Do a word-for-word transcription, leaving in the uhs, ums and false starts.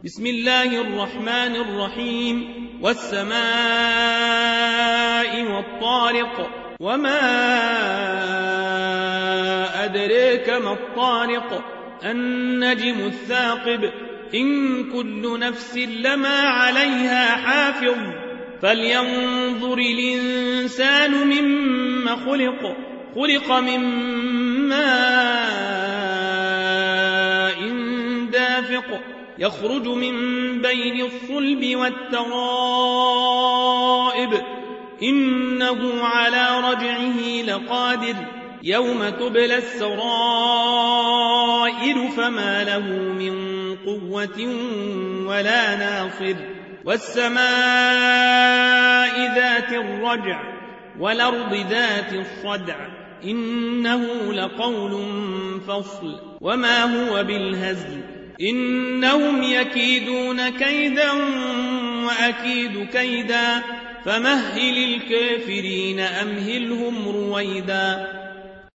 بسم الله الرحمن الرحيم والسماء والطارق وما أدريك ما الطارق النجم الثاقب إن كل نفس لما عليها حافظ فلينظر الإنسان مما خلق خلق من ماء دافق يخرج من بين الصلب والترائب إنه على رجعه لقادر يوم تبلى السرائر فما له من قوة ولا ناصر والسماء ذات الرجع والأرض ذات الصدع إنه لقول فصل وما هو بالهزل إنهم يكيدون كيدا وأكيد كيدا فمهل الكافرين أمهلهم رويدا